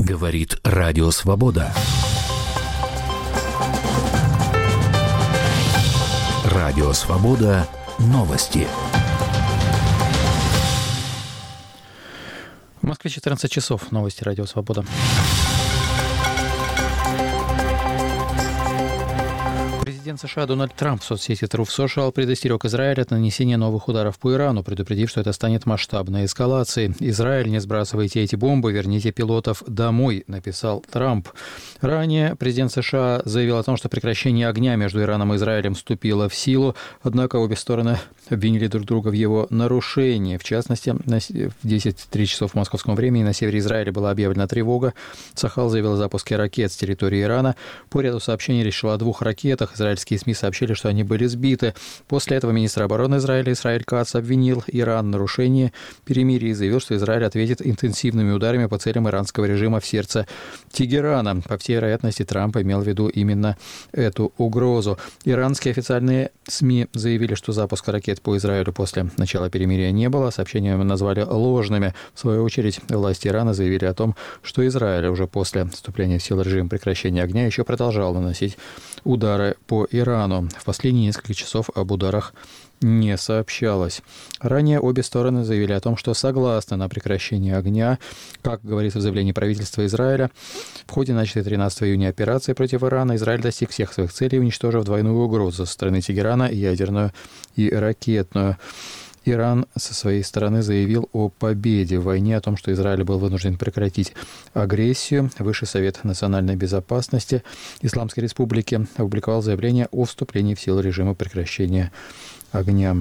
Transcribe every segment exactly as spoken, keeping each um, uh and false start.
Говорит Радио Свобода. Радио Свобода. Новости. В Москве четырнадцать часов. Новости Радио Свобода. Президент США Дональд Трамп в соцсети Truth Social предостерег Израиль от нанесения новых ударов по Ирану, предупредив, что это станет масштабной эскалацией. «Израиль, не сбрасывайте эти бомбы, верните пилотов домой», написал Трамп. Ранее президент США заявил о том, что прекращение огня между Ираном и Израилем вступило в силу, однако обе стороны обвинили друг друга в его нарушении. В частности, в десять три часов по московскому времени на севере Израиля была объявлена тревога. Цахал заявил о запуске ракет с территории Ирана. По ряду сообщений речь шла о двух ракетах. Израильские СМИ сообщили, что они были сбиты. После этого министр обороны Израиля Исраэль Кац обвинил Иран в нарушении перемирия и заявил, что Израиль ответит интенсивными ударами по целям иранского режима в сердце Тегерана. По всей вероятности, Трамп имел в виду именно эту угрозу. Иранские официальные СМИ заявили, что запуска ракет по Израилю после начала перемирия не было. Сообщения назвали ложными. В свою очередь, власти Ирана заявили о том, что Израиль уже после вступления в силу режима прекращения огня еще продолжал наносить удары по Ирану. В последние несколько часов об ударах не сообщалось. Ранее обе стороны заявили о том, что согласны на прекращение огня. Как говорится в заявлении правительства Израиля, в ходе начатой тринадцатого июня операции против Ирана Израиль достиг всех своих целей, уничтожив двойную угрозу со стороны Тегерана, ядерную и ракетную. Иран со своей стороны заявил о победе в войне, о том, что Израиль был вынужден прекратить агрессию. Высший совет национальной безопасности Исламской Республики опубликовал заявление о вступлении в силу режима прекращения огня.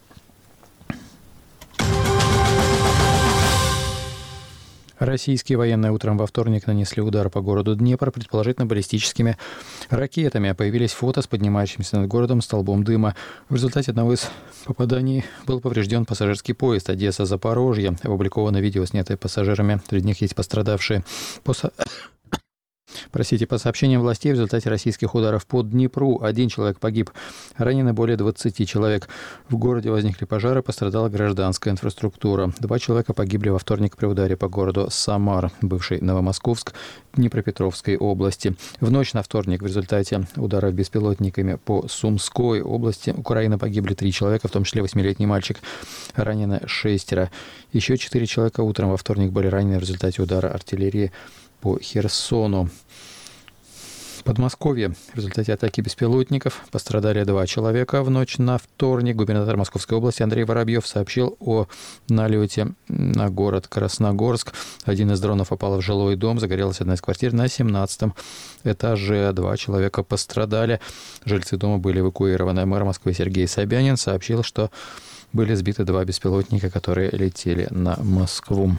Российские военные утром во вторник нанесли удар по городу Днепр, предположительно баллистическими ракетами. Появились фото с поднимающимся над городом столбом дыма. В результате одного из попаданий был поврежден пассажирский поезд Одесса-Запорожье. Опубликовано видео, снятое пассажирами. Среди них есть пострадавшие. По... Простите, по сообщениям властей, в результате российских ударов по Днепру один человек погиб, ранены более двадцати человек. В городе возникли пожары, пострадала гражданская инфраструктура. Два человека погибли во вторник при ударе по городу Самар, бывший Новомосковск, Днепропетровской области. В ночь на вторник в результате ударов беспилотниками по Сумской области Украины погибли три человека, в том числе восьмилетний мальчик, ранены шестеро. Еще четыре человека утром во вторник были ранены в результате удара артиллерии по Херсону. В Подмосковье в результате атаки беспилотников пострадали два человека. В ночь на вторник губернатор Московской области Андрей Воробьев сообщил о налете на город Красногорск. Один из дронов попал в жилой дом, загорелась одна из квартир на семнадцатом этаже. Два человека пострадали. Жильцы дома были эвакуированы. Мэр Москвы Сергей Собянин сообщил, что были сбиты два беспилотника, которые летели на Москву.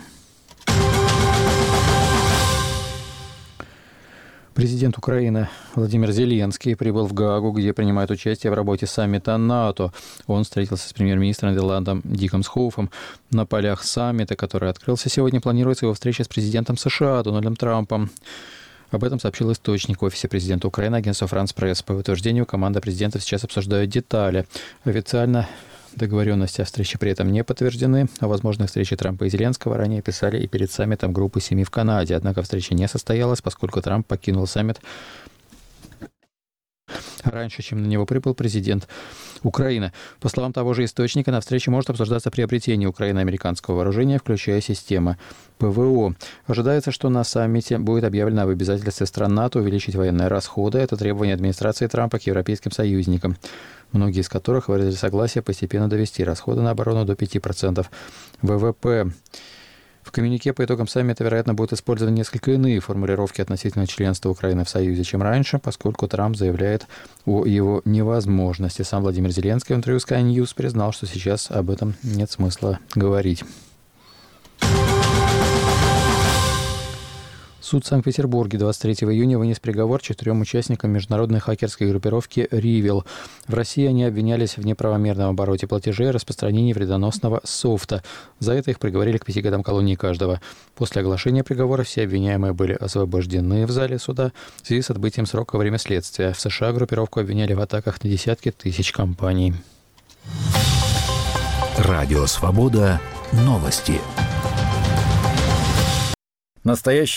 Президент Украины Владимир Зеленский прибыл в Гаагу, где принимает участие в работе саммита НАТО. Он встретился с премьер-министром Нидерландом Диком Схофом на полях саммита, который открылся сегодня. Планируется его встреча с президентом США Дональдом Трампом. Об этом сообщил источник в офисе президента Украины, агентство France Press. По утверждению, команда президента сейчас обсуждает детали. Официально договоренности о встрече при этом не подтверждены. О возможной встрече Трампа и Зеленского ранее писали и перед саммитом группы семи в Канаде. Однако встреча не состоялась, поскольку Трамп покинул саммит раньше, чем на него прибыл президент Украины. По словам того же источника, на встрече может обсуждаться приобретение Украины американского вооружения, включая системы ПВО. Ожидается, что на саммите будет объявлено об обязательстве стран НАТО увеличить военные расходы. Это требование администрации Трампа к европейским союзникам, многие из которых выразили согласие постепенно довести расходы на оборону до пяти процентов ВВП. В коммюнике по итогам саммита, вероятно, будут использованы несколько иные формулировки относительно членства Украины в Союзе, чем раньше, поскольку Трамп заявляет о его невозможности. Сам Владимир Зеленский в интервью Sky News признал, что сейчас об этом нет смысла говорить. Суд в Санкт-Петербурге двадцать третьего июня вынес приговор четырем участникам международной хакерской группировки «Ривел». В России они обвинялись в неправомерном обороте платежей и распространении вредоносного софта. За это их приговорили к пяти годам колонии каждого. После оглашения приговора все обвиняемые были освобождены в зале суда в связи с отбытием срока во время следствия. В США группировку обвиняли в атаках на десятки тысяч компаний. Радио Свобода. Новости. Настоящий